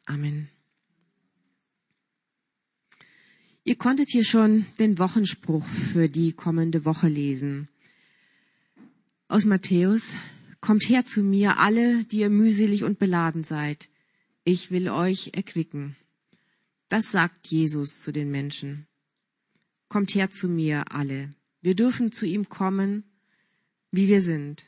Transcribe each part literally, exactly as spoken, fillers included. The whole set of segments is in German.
Amen. Ihr konntet hier schon den Wochenspruch für die kommende Woche lesen. Aus Matthäus: Kommt her zu mir, alle, die ihr mühselig und beladen seid. Ich will euch erquicken. Das sagt Jesus zu den Menschen. Kommt her zu mir, alle. Wir dürfen zu ihm kommen, wie wir sind.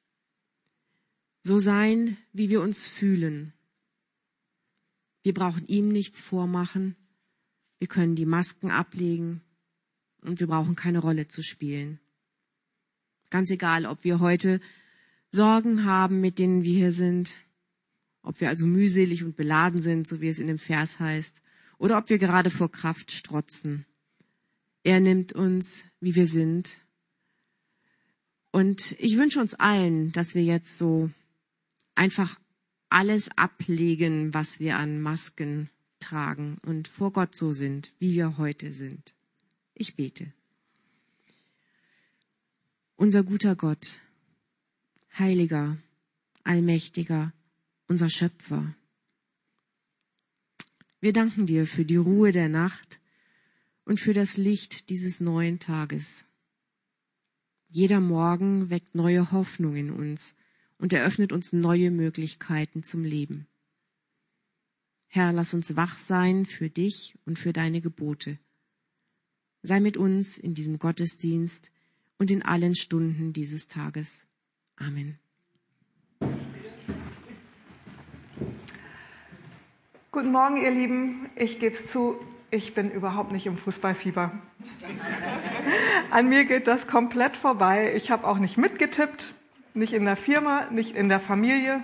So sein, wie wir uns fühlen. Wir brauchen ihm nichts vormachen. Wir können die Masken ablegen und wir brauchen keine Rolle zu spielen. Ganz egal, ob wir heute Sorgen haben, mit denen wir hier sind, ob wir also mühselig und beladen sind, so wie es in dem Vers heißt, oder ob wir gerade vor Kraft strotzen. Er nimmt uns, wie wir sind. Und ich wünsche uns allen, dass wir jetzt so einfach alles ablegen, was wir an Masken tragen und vor Gott so sind, wie wir heute sind. Ich bete. Unser guter Gott, Heiliger, Allmächtiger, unser Schöpfer. Wir danken dir für die Ruhe der Nacht und für das Licht dieses neuen Tages. Jeder Morgen weckt neue Hoffnung in uns und eröffnet uns neue Möglichkeiten zum Leben. Herr, lass uns wach sein für dich und für deine Gebote. Sei mit uns in diesem Gottesdienst und in allen Stunden dieses Tages. Amen. Guten Morgen, ihr Lieben. Ich gebe es zu, ich bin überhaupt nicht im Fußballfieber. An mir geht das komplett vorbei. Ich habe auch nicht mitgetippt, nicht in der Firma, nicht in der Familie.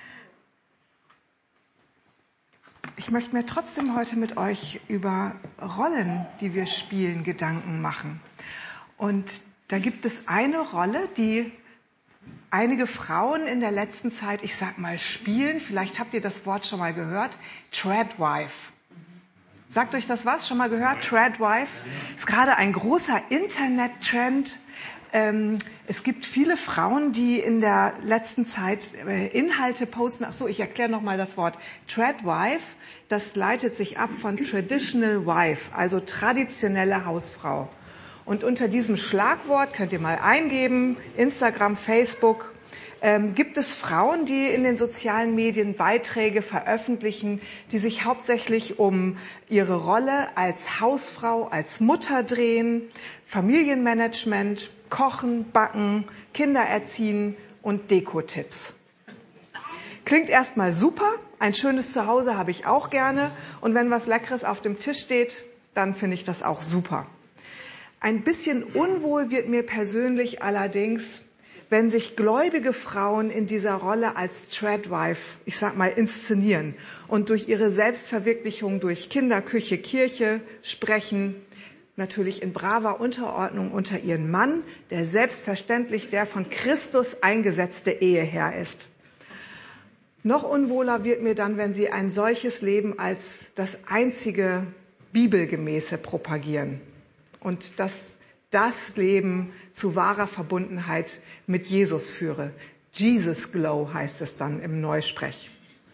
Ich möchte mir trotzdem heute mit euch über Rollen, die wir spielen, Gedanken machen. Und da gibt es eine Rolle, die einige Frauen in der letzten Zeit, ich sag mal, spielen. Vielleicht habt ihr das Wort schon mal gehört. Tradwife. Sagt euch das was? Schon mal gehört? Tradwife. Ist gerade ein großer Internet-Trend. Ähm, es gibt viele Frauen, die in der letzten Zeit äh, Inhalte posten. Ach so, ich erkläre nochmal das Wort. Tradwife, das leitet sich ab von Traditional Wife, also traditionelle Hausfrau. Und unter diesem Schlagwort könnt ihr mal eingeben, Instagram, Facebook, ähm, gibt es Frauen, die in den sozialen Medien Beiträge veröffentlichen, die sich hauptsächlich um ihre Rolle als Hausfrau, als Mutter drehen, Familienmanagement, Kochen, Backen, Kinder erziehen und Dekotipps. Klingt erstmal super, ein schönes Zuhause habe ich auch gerne und wenn was Leckeres auf dem Tisch steht, dann finde ich das auch super. Ein bisschen unwohl wird mir persönlich allerdings, wenn sich gläubige Frauen in dieser Rolle als Tradwife, ich sag mal, inszenieren und durch ihre Selbstverwirklichung durch Kinder, Küche, Kirche sprechen, natürlich in braver Unterordnung unter ihren Mann, der selbstverständlich der von Christus eingesetzte Eheherr ist. Noch unwohler wird mir dann, wenn sie ein solches Leben als das einzige Bibelgemäße propagieren. Und dass das Leben zu wahrer Verbundenheit mit Jesus führe. Jesus Glow heißt es dann im Neusprech.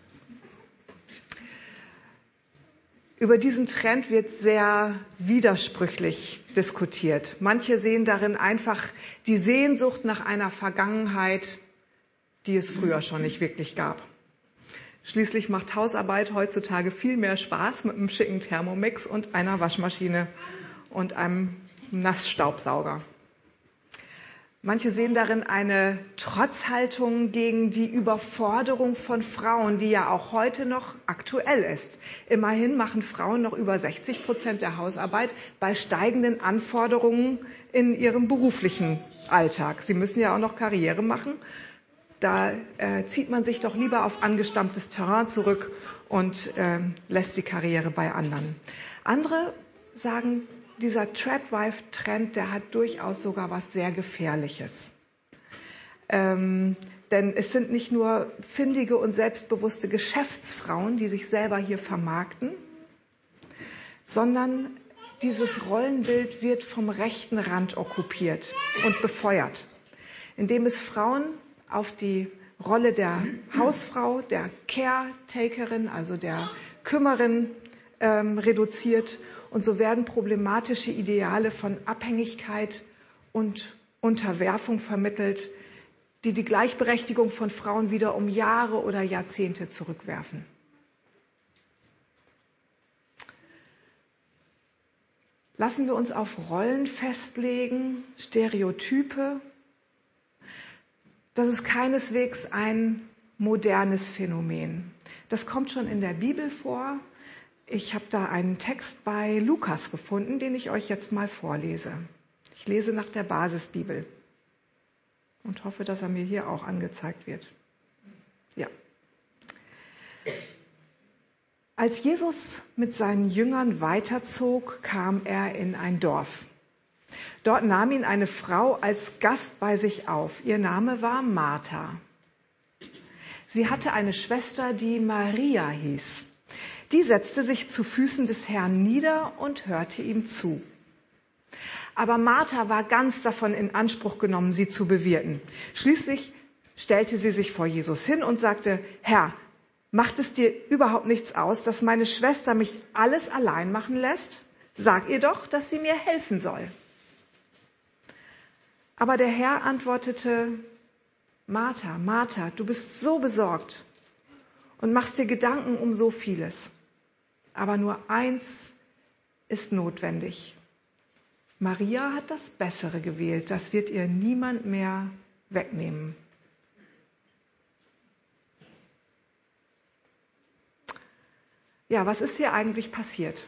Über diesen Trend wird sehr widersprüchlich diskutiert. Manche sehen darin einfach die Sehnsucht nach einer Vergangenheit, die es früher schon nicht wirklich gab. Schließlich macht Hausarbeit heutzutage viel mehr Spaß mit einem schicken Thermomix und einer Waschmaschine und einem Nassstaubsauger. Manche sehen darin eine Trotzhaltung gegen die Überforderung von Frauen, die ja auch heute noch aktuell ist. Immerhin machen Frauen noch über sechzig Prozent der Hausarbeit bei steigenden Anforderungen in ihrem beruflichen Alltag. Sie müssen ja auch noch Karriere machen. Da äh, zieht man sich doch lieber auf angestammtes Terrain zurück und äh, lässt die Karriere bei anderen. Andere sagen, dieser Tradwife-Trend, der hat durchaus sogar was sehr Gefährliches. Ähm, denn es sind nicht nur findige und selbstbewusste Geschäftsfrauen, die sich selber hier vermarkten, sondern dieses Rollenbild wird vom rechten Rand okkupiert und befeuert, indem es Frauen auf die Rolle der Hausfrau, der Caretakerin, also der Kümmerin ähm, reduziert. Und so werden problematische Ideale von Abhängigkeit und Unterwerfung vermittelt, die die Gleichberechtigung von Frauen wieder um Jahre oder Jahrzehnte zurückwerfen. Lassen wir uns auf Rollen festlegen, Stereotype. Das ist keineswegs ein modernes Phänomen. Das kommt schon in der Bibel vor. Ich habe da einen Text bei Lukas gefunden, den ich euch jetzt mal vorlese. Ich lese nach der Basisbibel und hoffe, dass er mir hier auch angezeigt wird. Ja. Als Jesus mit seinen Jüngern weiterzog, kam er in ein Dorf. Dort nahm ihn eine Frau als Gast bei sich auf. Ihr Name war Martha. Sie hatte eine Schwester, die Maria hieß. Die setzte sich zu Füßen des Herrn nieder und hörte ihm zu. Aber Martha war ganz davon in Anspruch genommen, sie zu bewirten. Schließlich stellte sie sich vor Jesus hin und sagte: Herr, macht es dir überhaupt nichts aus, dass meine Schwester mich alles allein machen lässt? Sag ihr doch, dass sie mir helfen soll. Aber der Herr antwortete: Martha, Martha, du bist so besorgt und machst dir Gedanken um so vieles. Aber nur eins ist notwendig. Maria hat das Bessere gewählt, das wird ihr niemand mehr wegnehmen. Ja, was ist hier eigentlich passiert?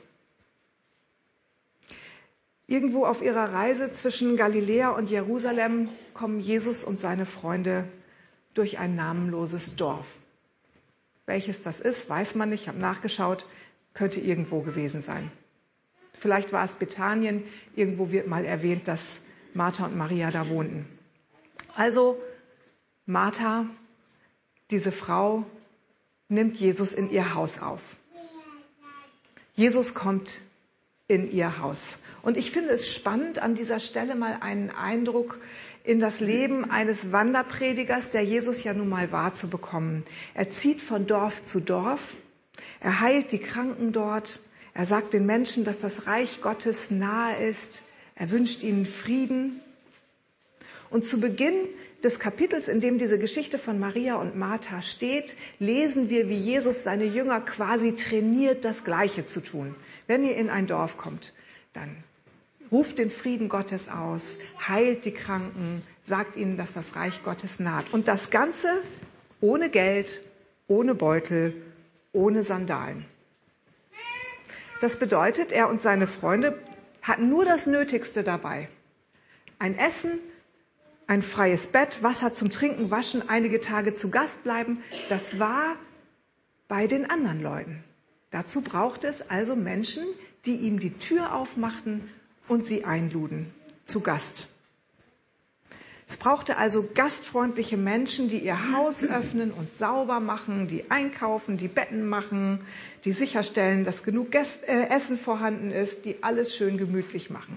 Irgendwo auf ihrer Reise zwischen Galiläa und Jerusalem kommen Jesus und seine Freunde durch ein namenloses Dorf. Welches das ist, weiß man nicht, ich habe nachgeschaut, könnte irgendwo gewesen sein. Vielleicht war es Bethanien, irgendwo wird mal erwähnt, dass Martha und Maria da wohnten. Also Martha, diese Frau, nimmt Jesus in ihr Haus auf. Jesus kommt in ihr Haus. Und ich finde es spannend, an dieser Stelle mal einen Eindruck in das Leben eines Wanderpredigers, der Jesus ja nun mal war, zu bekommen. Er zieht von Dorf zu Dorf, er heilt die Kranken dort, er sagt den Menschen, dass das Reich Gottes nahe ist, er wünscht ihnen Frieden. Und zu Beginn des Kapitels, in dem diese Geschichte von Maria und Martha steht, lesen wir, wie Jesus seine Jünger quasi trainiert, das Gleiche zu tun. Wenn ihr in ein Dorf kommt, dann ruft den Frieden Gottes aus, heilt die Kranken, sagt ihnen, dass das Reich Gottes naht. Und das Ganze ohne Geld, ohne Beutel, ohne Sandalen. Das bedeutet, er und seine Freunde hatten nur das Nötigste dabei. Ein Essen, ein freies Bett, Wasser zum Trinken, Waschen, einige Tage zu Gast bleiben. Das war bei den anderen Leuten. Dazu brauchte es also Menschen, die ihm die Tür aufmachten und sie einluden zu Gast. Es brauchte also gastfreundliche Menschen, die ihr Haus öffnen und sauber machen, die einkaufen, die Betten machen, die sicherstellen, dass genug Gäste, äh, Essen vorhanden ist, die alles schön gemütlich machen.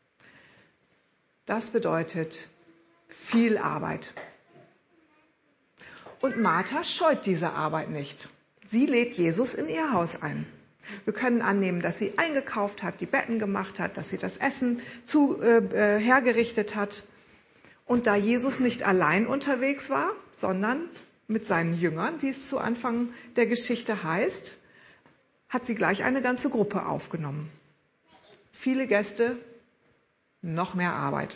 Das bedeutet viel Arbeit. Und Martha scheut diese Arbeit nicht. Sie lädt Jesus in ihr Haus ein. Wir können annehmen, dass sie eingekauft hat, die Betten gemacht hat, dass sie das Essen zu, äh, hergerichtet hat. Und da Jesus nicht allein unterwegs war, sondern mit seinen Jüngern, wie es zu Anfang der Geschichte heißt, hat sie gleich eine ganze Gruppe aufgenommen. Viele Gäste, noch mehr Arbeit.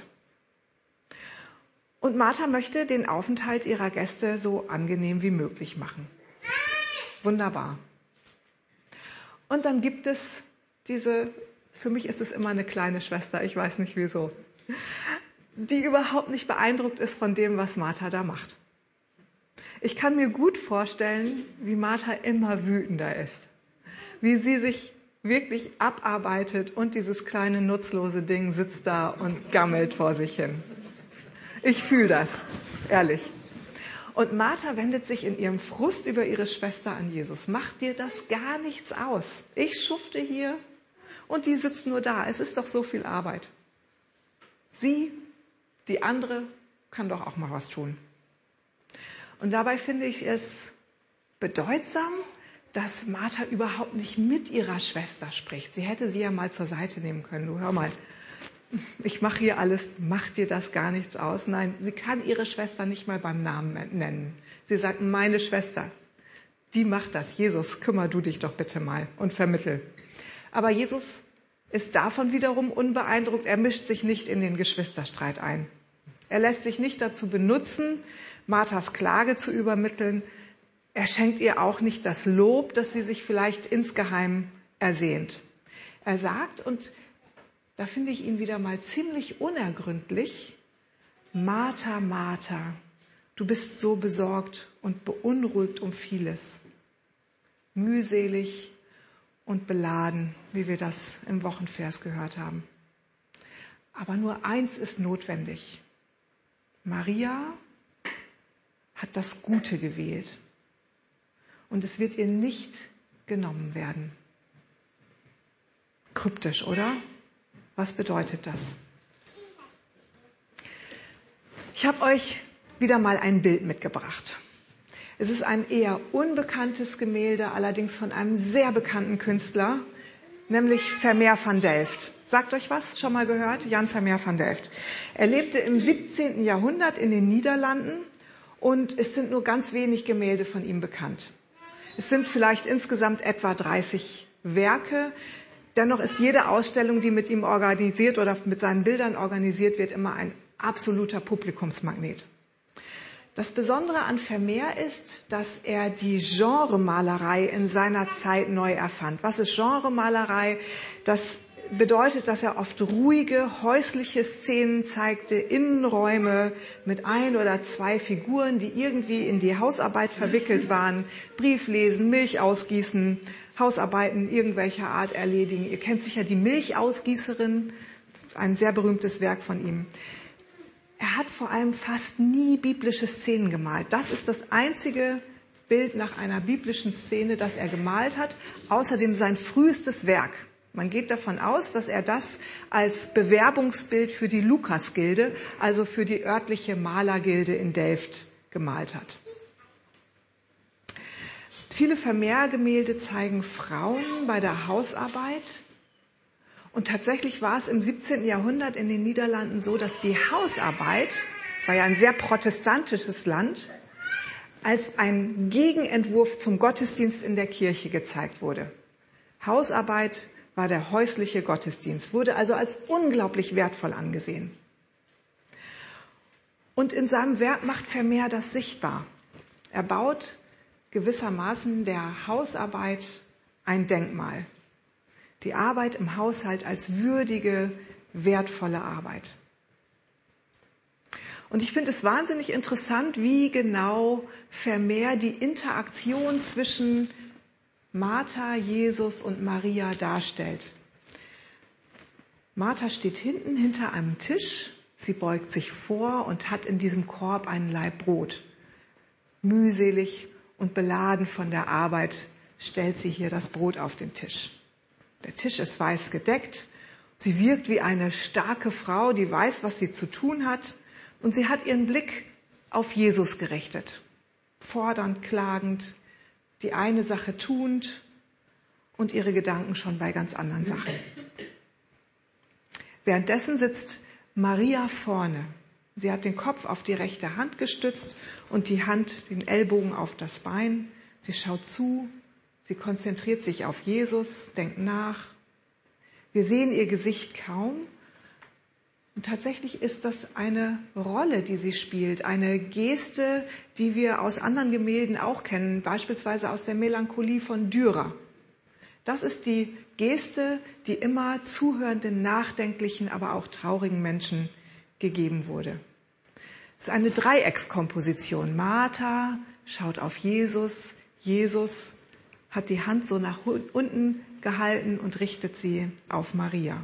Und Martha möchte den Aufenthalt ihrer Gäste so angenehm wie möglich machen. Wunderbar. Und dann gibt es diese, für mich ist es immer eine kleine Schwester, ich weiß nicht wieso, die überhaupt nicht beeindruckt ist von dem, was Martha da macht. Ich kann mir gut vorstellen, wie Martha immer wütender ist, wie sie sich wirklich abarbeitet und dieses kleine nutzlose Ding sitzt da und gammelt vor sich hin. Ich fühle das, ehrlich. Und Martha wendet sich in ihrem Frust über ihre Schwester an Jesus. Macht dir das gar nichts aus. Ich schufte hier und die sitzt nur da. Es ist doch so viel Arbeit. Sie, die andere, kann doch auch mal was tun. Und dabei finde ich es bedeutsam, dass Martha überhaupt nicht mit ihrer Schwester spricht. Sie hätte sie ja mal zur Seite nehmen können. Du, hör mal, ich mache hier alles, macht dir das gar nichts aus? Nein, sie kann ihre Schwester nicht mal beim Namen nennen. Sie sagt, meine Schwester, die macht das. Jesus, kümmer du dich doch bitte mal und vermittel. Aber Jesus ist davon wiederum unbeeindruckt. Er mischt sich nicht in den Geschwisterstreit ein. Er lässt sich nicht dazu benutzen, Marthas Klage zu übermitteln. Er schenkt ihr auch nicht das Lob, das sie sich vielleicht insgeheim ersehnt. Er sagt, und da finde ich ihn wieder mal ziemlich unergründlich, Martha, Martha, du bist so besorgt und beunruhigt um vieles. Mühselig und beladen, wie wir das im Wochenvers gehört haben. Aber nur eins ist notwendig. Maria hat das Gute gewählt. Und es wird ihr nicht genommen werden. Kryptisch, oder? Was bedeutet das? Ich habe euch wieder mal ein Bild mitgebracht. Es ist ein eher unbekanntes Gemälde, allerdings von einem sehr bekannten Künstler, nämlich Vermeer van Delft. Sagt euch was? Schon mal gehört? Jan Vermeer van Delft. Er lebte im siebzehnten Jahrhundert in den Niederlanden und es sind nur ganz wenig Gemälde von ihm bekannt. Es sind vielleicht insgesamt etwa dreißig Werke. Dennoch ist jede Ausstellung, die mit ihm organisiert oder mit seinen Bildern organisiert wird, immer ein absoluter Publikumsmagnet. Das Besondere an Vermeer ist, dass er die Genremalerei in seiner Zeit neu erfand. Was ist Genremalerei? Das bedeutet, dass er oft ruhige, häusliche Szenen zeigte, Innenräume mit ein oder zwei Figuren, die irgendwie in die Hausarbeit verwickelt waren, Brieflesen, Milch ausgießen, Hausarbeiten irgendwelcher Art erledigen. Ihr kennt sicher die Milchausgießerin, ein sehr berühmtes Werk von ihm. Er hat vor allem fast nie biblische Szenen gemalt. Das ist das einzige Bild nach einer biblischen Szene, das er gemalt hat. Außerdem sein frühestes Werk. Man geht davon aus, dass er das als Bewerbungsbild für die Lukasgilde, also für die örtliche Malergilde in Delft, gemalt hat. Viele Vermeer-Gemälde zeigen Frauen bei der Hausarbeit. Und tatsächlich war es im siebzehnten Jahrhundert in den Niederlanden so, dass die Hausarbeit, es war ja ein sehr protestantisches Land, als ein Gegenentwurf zum Gottesdienst in der Kirche gezeigt wurde. Hausarbeit war der häusliche Gottesdienst, wurde also als unglaublich wertvoll angesehen. Und in seinem Werk macht Vermeer das sichtbar. Er baut gewissermaßen der Hausarbeit ein Denkmal. Die Arbeit im Haushalt als würdige, wertvolle Arbeit. Und ich finde es wahnsinnig interessant, wie genau Vermeer die Interaktion zwischen Martha, Jesus und Maria darstellt. Martha steht hinten hinter einem Tisch. Sie beugt sich vor und hat in diesem Korb einen Laib Brot. Mühselig und beladen von der Arbeit stellt sie hier das Brot auf den Tisch. Der Tisch ist weiß gedeckt. Sie wirkt wie eine starke Frau, die weiß, was sie zu tun hat. Und sie hat ihren Blick auf Jesus gerichtet. Fordernd, klagend, die eine Sache tuend und ihre Gedanken schon bei ganz anderen Sachen. Währenddessen sitzt Maria vorne. Sie hat den Kopf auf die rechte Hand gestützt und die Hand, den Ellbogen auf das Bein. Sie schaut zu. Sie konzentriert sich auf Jesus, denkt nach. Wir sehen ihr Gesicht kaum. Und tatsächlich ist das eine Rolle, die sie spielt, eine Geste, die wir aus anderen Gemälden auch kennen, beispielsweise aus der Melancholie von Dürer. Das ist die Geste, die immer zuhörenden, nachdenklichen, aber auch traurigen Menschen gegeben wurde. Es ist eine Dreieckskomposition. Martha schaut auf Jesus, Jesus hat die Hand so nach unten gehalten und richtet sie auf Maria.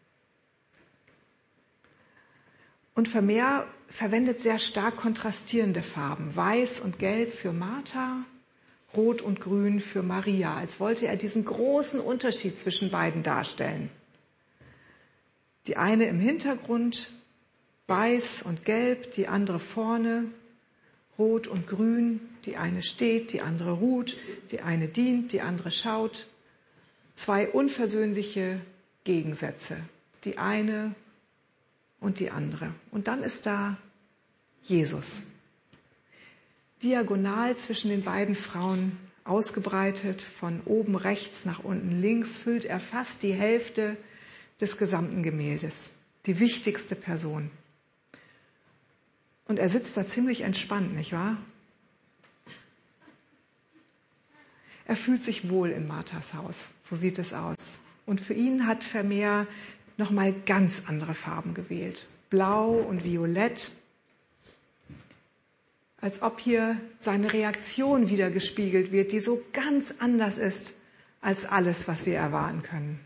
Und Vermeer verwendet sehr stark kontrastierende Farben. Weiß und Gelb für Martha, Rot und Grün für Maria, als wollte er diesen großen Unterschied zwischen beiden darstellen. Die eine im Hintergrund, weiß und gelb, die andere vorne, Rot und Grün, die eine steht, die andere ruht, die eine dient, die andere schaut. Zwei unversöhnliche Gegensätze, die eine und die andere. Und dann ist da Jesus. Diagonal zwischen den beiden Frauen ausgebreitet, von oben rechts nach unten links, füllt er fast die Hälfte des gesamten Gemäldes. Die wichtigste Person. Und er sitzt da ziemlich entspannt, nicht wahr? Er fühlt sich wohl in Marthas Haus, so sieht es aus. Und für ihn hat Vermeer nochmal ganz andere Farben gewählt. Blau und Violett. Als ob hier seine Reaktion wieder gespiegelt wird, die so ganz anders ist als alles, was wir erwarten können.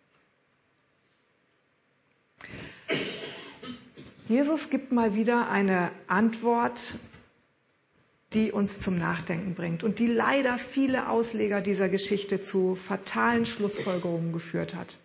Jesus gibt mal wieder eine Antwort, die uns zum Nachdenken bringt und die leider viele Ausleger dieser Geschichte zu fatalen Schlussfolgerungen geführt hat.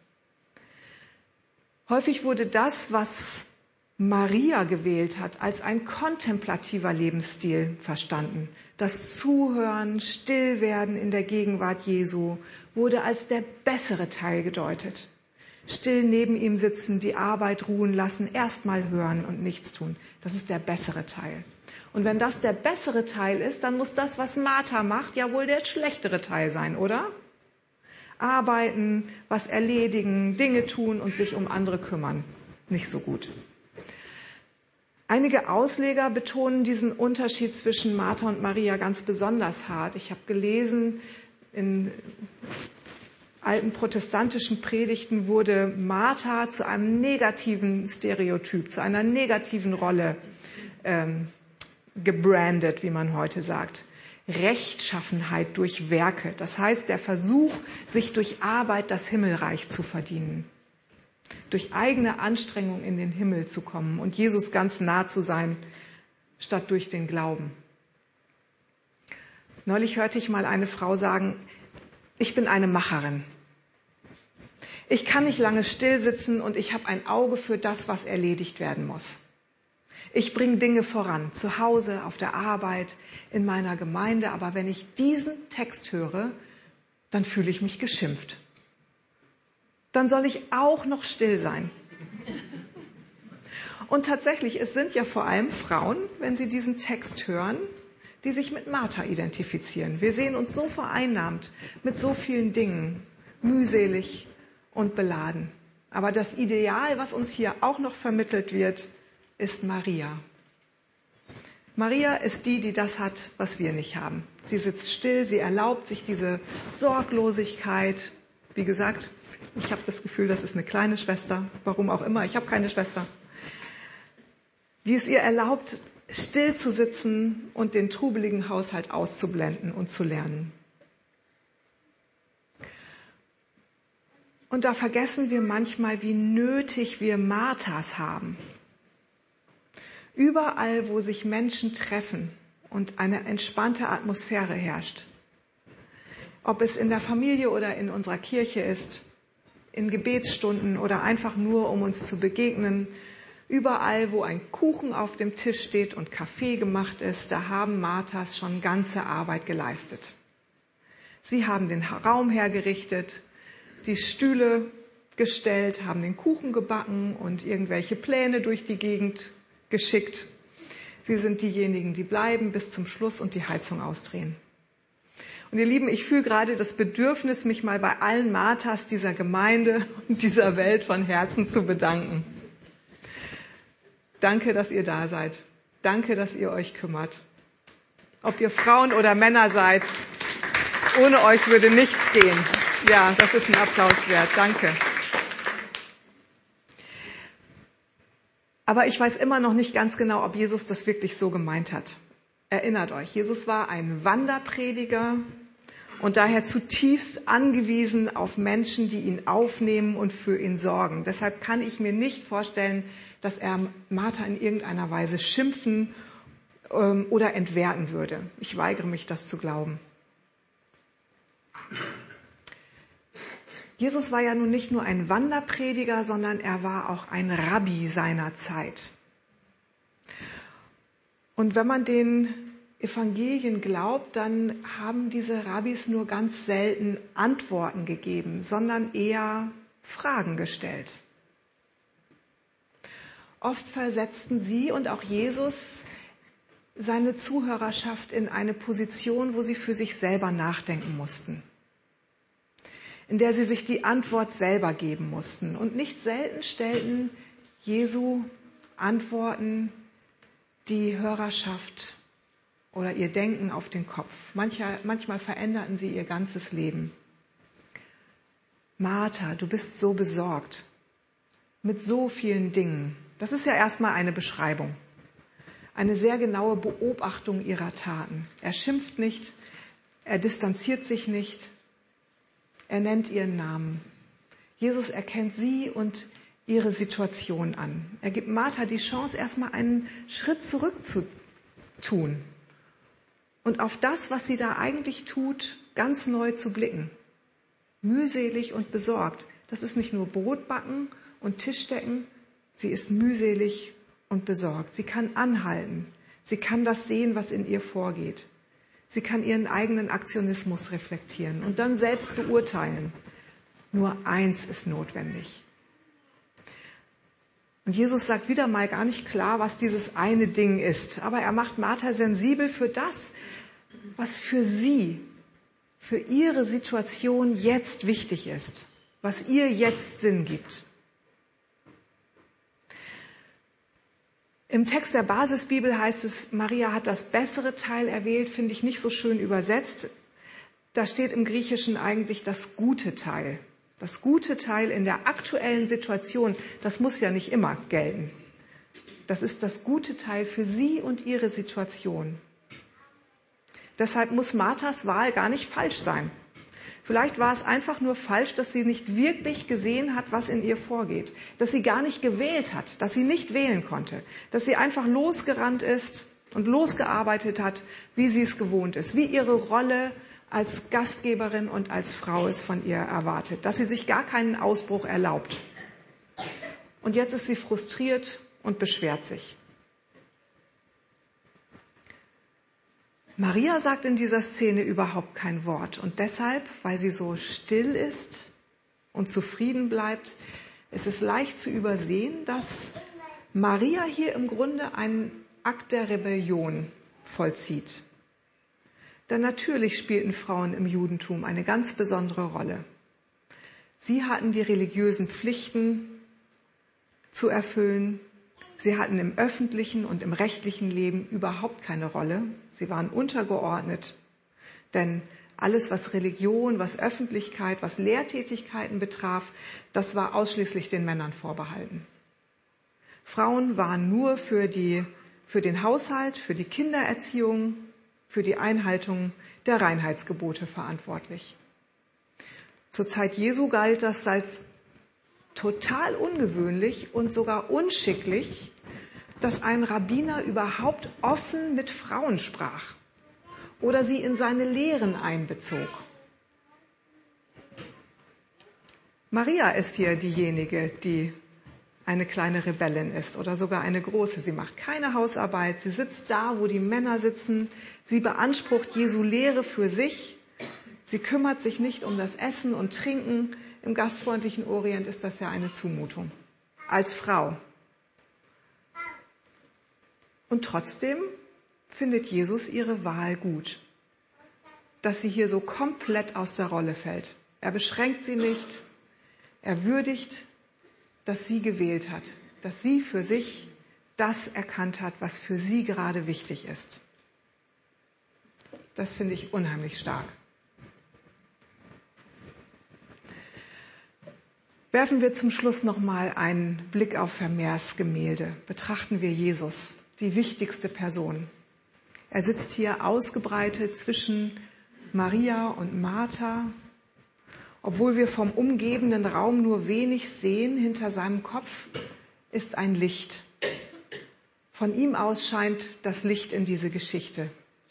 Häufig wurde das, was Maria gewählt hat, als ein kontemplativer Lebensstil verstanden. Das Zuhören, Stillwerden in der Gegenwart Jesu wurde als der bessere Teil gedeutet. Still neben ihm sitzen, die Arbeit ruhen lassen, erstmal hören und nichts tun. Das ist der bessere Teil. Und wenn das der bessere Teil ist, dann muss das, was Martha macht, ja wohl der schlechtere Teil sein, oder? Arbeiten, was erledigen, Dinge tun und sich um andere kümmern. Nicht so gut. Einige Ausleger betonen diesen Unterschied zwischen Martha und Maria ganz besonders hart. Ich habe gelesen, in alten protestantischen Predigten wurde Martha zu einem negativen Stereotyp, zu einer negativen Rolle ähm, gebrandet, wie man heute sagt. Rechtschaffenheit durch Werke. Das heißt, der Versuch, sich durch Arbeit das Himmelreich zu verdienen. Durch eigene Anstrengung in den Himmel zu kommen und Jesus ganz nah zu sein, statt durch den Glauben. Neulich hörte ich mal eine Frau sagen, ich bin eine Macherin. Ich kann nicht lange still sitzen und ich habe ein Auge für das, was erledigt werden muss. Ich bringe Dinge voran, zu Hause, auf der Arbeit, in meiner Gemeinde. Aber wenn ich diesen Text höre, dann fühle ich mich geschimpft. Dann soll ich auch noch still sein. Und tatsächlich, es sind ja vor allem Frauen, wenn sie diesen Text hören, die sich mit Martha identifizieren. Wir sehen uns so vereinnahmt mit so vielen Dingen, mühselig und beladen. Aber das Ideal, was uns hier auch noch vermittelt wird, ist Maria. Maria ist die, die das hat, was wir nicht haben. Sie sitzt still, sie erlaubt sich diese Sorglosigkeit. Wie gesagt, ich habe das Gefühl, das ist eine kleine Schwester, warum auch immer, ich habe keine Schwester. Die es ihr erlaubt, still zu sitzen und den trubeligen Haushalt auszublenden und zu lernen. Und da vergessen wir manchmal, wie nötig wir Marthas haben. Überall, wo sich Menschen treffen und eine entspannte Atmosphäre herrscht, ob es in der Familie oder in unserer Kirche ist, in Gebetsstunden oder einfach nur, um uns zu begegnen, überall, wo ein Kuchen auf dem Tisch steht und Kaffee gemacht ist, da haben Marthas schon ganze Arbeit geleistet. Sie haben den Raum hergerichtet, die Stühle gestellt, haben den Kuchen gebacken und irgendwelche Pläne durch die Gegend geschickt. Sie sind diejenigen, die bleiben bis zum Schluss und die Heizung ausdrehen. Und ihr Lieben, ich fühle gerade das Bedürfnis, mich mal bei allen Marthas dieser Gemeinde und dieser Welt von Herzen zu bedanken. Danke, dass ihr da seid. Danke, dass ihr euch kümmert. Ob ihr Frauen oder Männer seid, ohne euch würde nichts gehen. Ja, das ist ein Applaus wert. Danke. Aber ich weiß immer noch nicht ganz genau, ob Jesus das wirklich so gemeint hat. Erinnert euch, Jesus war ein Wanderprediger und daher zutiefst angewiesen auf Menschen, die ihn aufnehmen und für ihn sorgen. Deshalb kann ich mir nicht vorstellen, dass er Martha in irgendeiner Weise schimpfen ähm, oder entwerten würde. Ich weigere mich, das zu glauben. Jesus war ja nun nicht nur ein Wanderprediger, sondern er war auch ein Rabbi seiner Zeit. Und wenn man den Evangelien glaubt, dann haben diese Rabbis nur ganz selten Antworten gegeben, sondern eher Fragen gestellt. Oft versetzten sie und auch Jesus seine Zuhörerschaft in eine Position, wo sie für sich selber nachdenken mussten, in der sie sich die Antwort selber geben mussten. Und nicht selten stellten Jesu Antworten die Hörerschaft oder ihr Denken auf den Kopf. Manchmal, manchmal veränderten sie ihr ganzes Leben. Martha, du bist so besorgt mit so vielen Dingen. Das ist ja erstmal eine Beschreibung, eine sehr genaue Beobachtung ihrer Taten. Er schimpft nicht, er distanziert sich nicht, er nennt ihren Namen. Jesus erkennt sie und ihre Situation an. Er gibt Martha die Chance, erstmal einen Schritt zurück zu tun und auf das, was sie da eigentlich tut, ganz neu zu blicken. Mühselig und besorgt. Das ist nicht nur Brotbacken und Tischdecken, sie ist mühselig und besorgt. Sie kann anhalten. Sie kann das sehen, was in ihr vorgeht. Sie kann ihren eigenen Aktionismus reflektieren und dann selbst beurteilen. Nur eins ist notwendig. Und Jesus sagt wieder mal gar nicht klar, was dieses eine Ding ist. Aber er macht Martha sensibel für das, was für sie, für ihre Situation jetzt wichtig ist, was ihr jetzt Sinn gibt. Im Text der Basisbibel heißt es, Maria hat das bessere Teil erwählt, finde ich nicht so schön übersetzt. Da steht im Griechischen eigentlich das gute Teil. Das gute Teil in der aktuellen Situation, das muss ja nicht immer gelten. Das ist das gute Teil für sie und ihre Situation. Deshalb muss Marthas Wahl gar nicht falsch sein. Vielleicht war es einfach nur falsch, dass sie nicht wirklich gesehen hat, was in ihr vorgeht. Dass sie gar nicht gewählt hat, dass sie nicht wählen konnte. Dass sie einfach losgerannt ist und losgearbeitet hat, wie sie es gewohnt ist. Wie ihre Rolle als Gastgeberin und als Frau es von ihr erwartet. Dass sie sich gar keinen Ausbruch erlaubt. Und jetzt ist sie frustriert und beschwert sich. Maria sagt in dieser Szene überhaupt kein Wort. Und deshalb, weil sie so still ist und zufrieden bleibt, ist es leicht zu übersehen, dass Maria hier im Grunde einen Akt der Rebellion vollzieht. Denn natürlich spielten Frauen im Judentum eine ganz besondere Rolle. Sie hatten die religiösen Pflichten zu erfüllen. Sie hatten im öffentlichen und im rechtlichen Leben überhaupt keine Rolle. Sie waren untergeordnet. Denn alles, was Religion, was Öffentlichkeit, was Lehrtätigkeiten betraf, das war ausschließlich den Männern vorbehalten. Frauen waren nur für die, für den Haushalt, für die Kindererziehung, für die Einhaltung der Reinheitsgebote verantwortlich. Zur Zeit Jesu galt das als total ungewöhnlich und sogar unschicklich, dass ein Rabbiner überhaupt offen mit Frauen sprach oder sie in seine Lehren einbezog. Maria ist hier diejenige, die eine kleine Rebellin ist oder sogar eine große. Sie macht keine Hausarbeit, sie sitzt da, wo die Männer sitzen, sie beansprucht Jesu Lehre für sich, sie kümmert sich nicht um das Essen und Trinken. Im gastfreundlichen Orient ist das ja eine Zumutung. Als Frau. Und trotzdem findet Jesus ihre Wahl gut. Dass sie hier so komplett aus der Rolle fällt. Er beschränkt sie nicht. Er würdigt, dass sie gewählt hat. Dass sie für sich das erkannt hat, was für sie gerade wichtig ist. Das finde ich unheimlich stark. Werfen wir zum Schluss nochmal einen Blick auf Vermeers Gemälde. Betrachten wir Jesus, die wichtigste Person. Er sitzt hier ausgebreitet zwischen Maria und Martha. Obwohl wir vom umgebenden Raum nur wenig sehen, hinter seinem Kopf ist ein Licht. Von ihm aus scheint das Licht in diese Geschichte.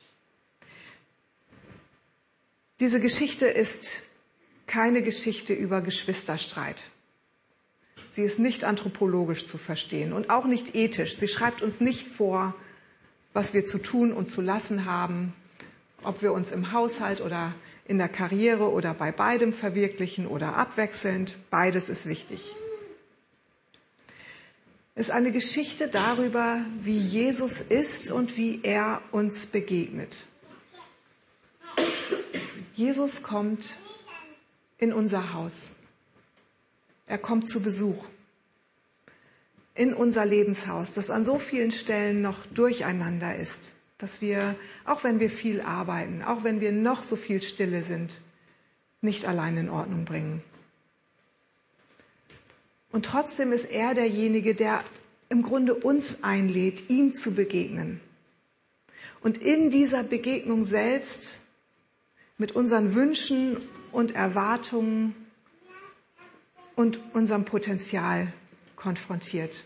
Diese Geschichte ist keine Geschichte über Geschwisterstreit. Sie ist nicht anthropologisch zu verstehen und auch nicht ethisch. Sie schreibt uns nicht vor, was wir zu tun und zu lassen haben, ob wir uns im Haushalt oder in der Karriere oder bei beidem verwirklichen oder abwechselnd. Beides ist wichtig. Es ist eine Geschichte darüber, wie Jesus ist und wie er uns begegnet. Jesus kommt in unser Haus. Er kommt zu Besuch in unser Lebenshaus, das an so vielen Stellen noch durcheinander ist, dass wir, auch wenn wir viel arbeiten, auch wenn wir noch so viel Stille sind, nicht allein in Ordnung bringen. Und trotzdem ist er derjenige, der im Grunde uns einlädt, ihm zu begegnen. Und in dieser Begegnung selbst mit unseren Wünschen und Erwartungen und unserem Potenzial konfrontiert.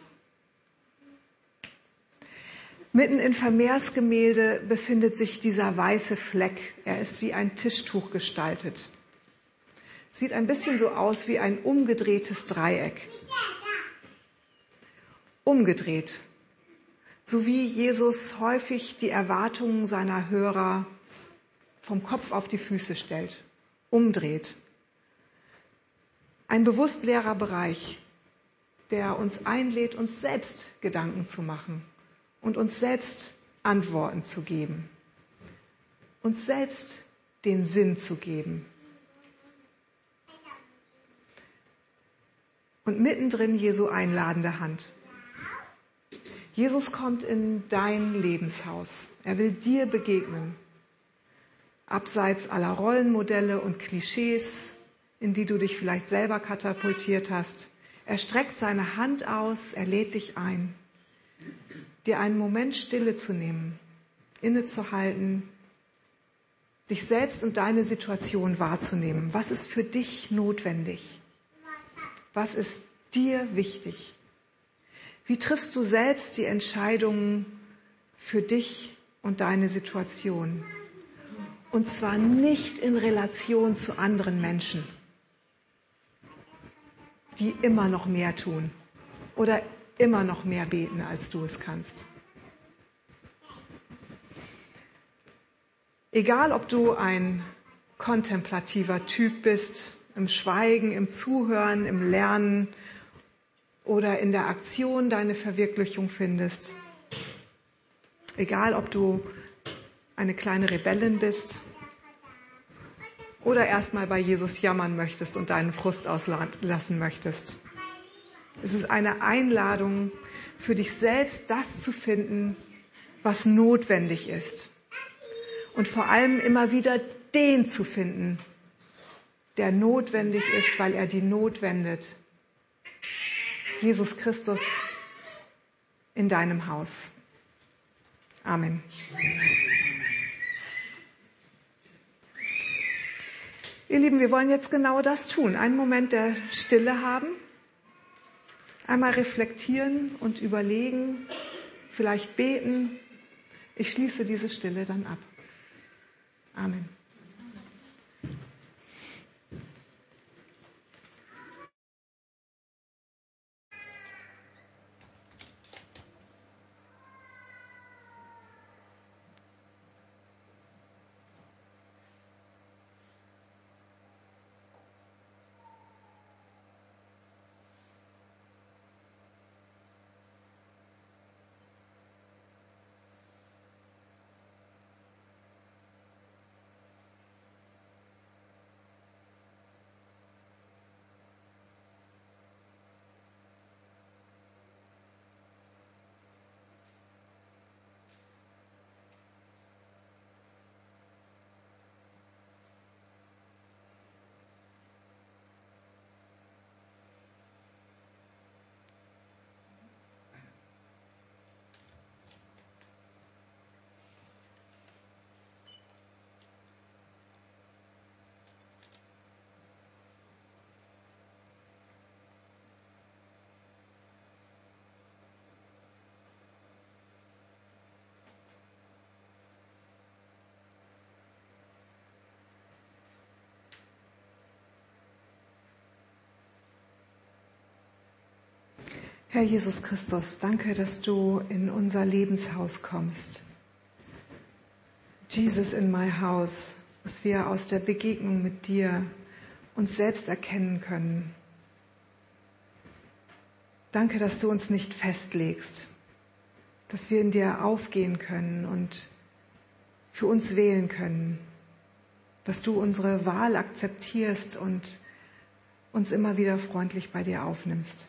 Mitten in Vermeers Gemälde befindet sich dieser weiße Fleck. Er ist wie ein Tischtuch gestaltet. Sieht ein bisschen so aus wie ein umgedrehtes Dreieck. Umgedreht. So wie Jesus häufig die Erwartungen seiner Hörer vom Kopf auf die Füße stellt. Umdreht. Ein bewusst leerer Bereich, der uns einlädt, uns selbst Gedanken zu machen und uns selbst Antworten zu geben. Uns selbst den Sinn zu geben. Und mittendrin Jesu einladende Hand. Jesus kommt in dein Lebenshaus. Er will dir begegnen. Abseits aller Rollenmodelle und Klischees, in die du dich vielleicht selber katapultiert hast. Er streckt seine Hand aus, er lädt dich ein, dir einen Moment Stille zu nehmen, innezuhalten, dich selbst und deine Situation wahrzunehmen. Was ist für dich notwendig? Was ist dir wichtig? Wie triffst du selbst die Entscheidungen für dich und deine Situation? Und zwar nicht in Relation zu anderen Menschen, die immer noch mehr tun oder immer noch mehr beten, als du es kannst. Egal, ob du ein kontemplativer Typ bist, im Schweigen, im Zuhören, im Lernen oder in der Aktion deine Verwirklichung findest. Egal, ob du eine kleine Rebellin bist oder erstmal bei Jesus jammern möchtest und deinen Frust auslassen möchtest. Es ist eine Einladung für dich selbst, das zu finden, was notwendig ist. Und vor allem immer wieder den zu finden, der notwendig ist, weil er die Not wendet. Jesus Christus in deinem Haus. Amen. Ihr Lieben, wir wollen jetzt genau das tun. Einen Moment der Stille haben. Einmal reflektieren und überlegen, vielleicht beten. Ich schließe diese Stille dann ab. Amen. Herr Jesus Christus, danke, dass du in unser Lebenshaus kommst. Jesus in my house, dass wir aus der Begegnung mit dir uns selbst erkennen können. Danke, dass du uns nicht festlegst, dass wir in dir aufgehen können und für uns wählen können, dass du unsere Wahl akzeptierst und uns immer wieder freundlich bei dir aufnimmst.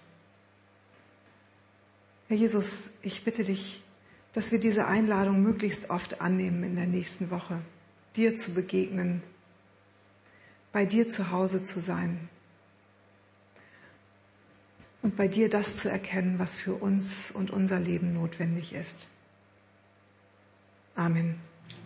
Herr Jesus, ich bitte dich, dass wir diese Einladung möglichst oft annehmen in der nächsten Woche, dir zu begegnen, bei dir zu Hause zu sein und bei dir das zu erkennen, was für uns und unser Leben notwendig ist. Amen.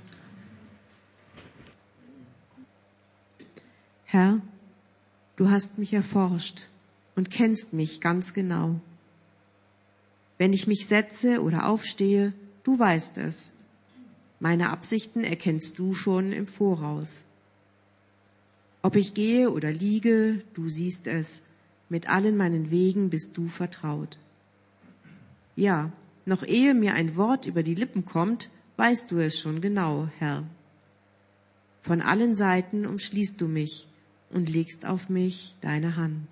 Herr, du hast mich erforscht und kennst mich ganz genau. Wenn ich mich setze oder aufstehe, du weißt es. Meine Absichten erkennst du schon im Voraus. Ob ich gehe oder liege, du siehst es. Mit allen meinen Wegen bist du vertraut. Ja, noch ehe mir ein Wort über die Lippen kommt, weißt du es schon genau, Herr. Von allen Seiten umschließt du mich und legst auf mich deine Hand.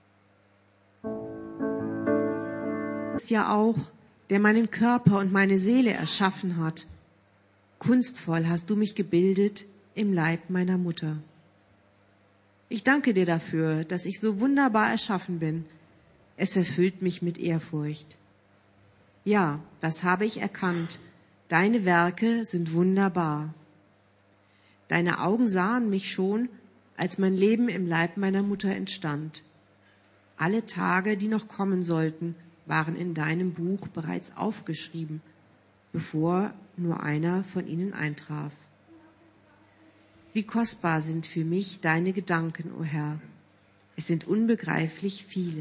Ist ja auch, der meinen Körper und meine Seele erschaffen hat. Kunstvoll hast du mich gebildet im Leib meiner Mutter. Ich danke dir dafür, dass ich so wunderbar erschaffen bin. Es erfüllt mich mit Ehrfurcht. Ja, das habe ich erkannt. Deine Werke sind wunderbar. Deine Augen sahen mich schon, als mein Leben im Leib meiner Mutter entstand. Alle Tage, die noch kommen sollten, waren in deinem Buch bereits aufgeschrieben, bevor nur einer von ihnen eintraf. Wie kostbar sind für mich deine Gedanken, o Herr. Es sind unbegreiflich viele.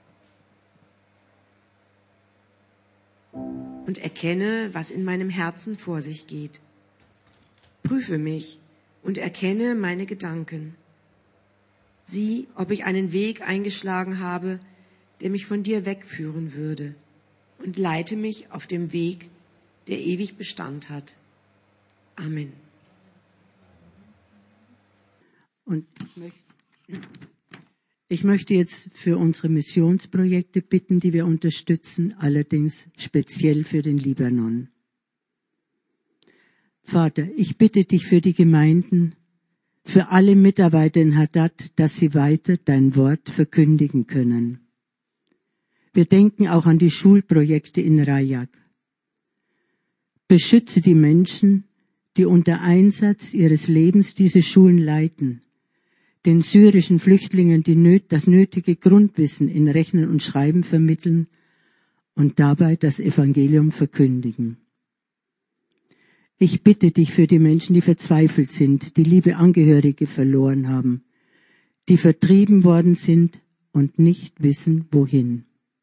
Und erkenne, was in meinem Herzen vor sich geht. Prüfe mich und erkenne meine Gedanken. Sieh, ob ich einen Weg eingeschlagen habe, der mich von dir wegführen würde, und leite mich auf dem Weg, der ewig Bestand hat. Amen. Und ich möchte, ich möchte jetzt für unsere Missionsprojekte bitten, die wir unterstützen, allerdings speziell für den Libanon. Vater, ich bitte dich für die Gemeinden, für alle Mitarbeiter in Hadad, dass sie weiter dein Wort verkündigen können. Wir denken auch an die Schulprojekte in Rajak. Beschütze die Menschen, die unter Einsatz ihres Lebens diese Schulen leiten, den syrischen Flüchtlingen die nöt- das nötige Grundwissen in Rechnen und Schreiben vermitteln und dabei das Evangelium verkündigen. Ich bitte dich für die Menschen, die verzweifelt sind, die liebe Angehörige verloren haben, die vertrieben worden sind und nicht wissen, wohin.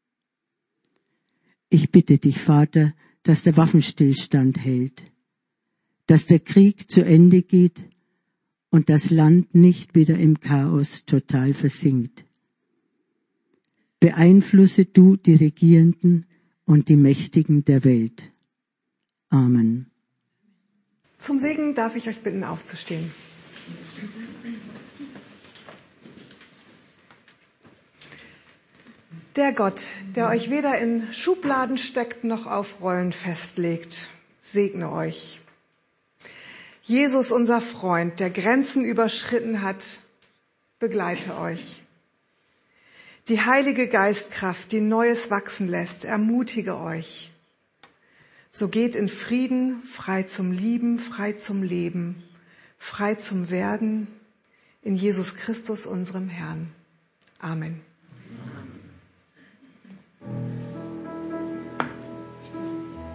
Ich bitte dich, Vater, dass der Waffenstillstand hält, dass der Krieg zu Ende geht und das Land nicht wieder im Chaos total versinkt. Beeinflusse du die Regierenden und die Mächtigen der Welt. Amen. Zum Segen darf ich euch bitten, aufzustehen. Der Gott, der euch weder in Schubladen steckt noch auf Rollen festlegt, segne euch. Jesus, unser Freund, der Grenzen überschritten hat, begleite euch. Die Heilige Geistkraft, die Neues wachsen lässt, ermutige euch. So geht in Frieden, frei zum Lieben, frei zum Leben, frei zum Werden, in Jesus Christus, unserem Herrn. Amen.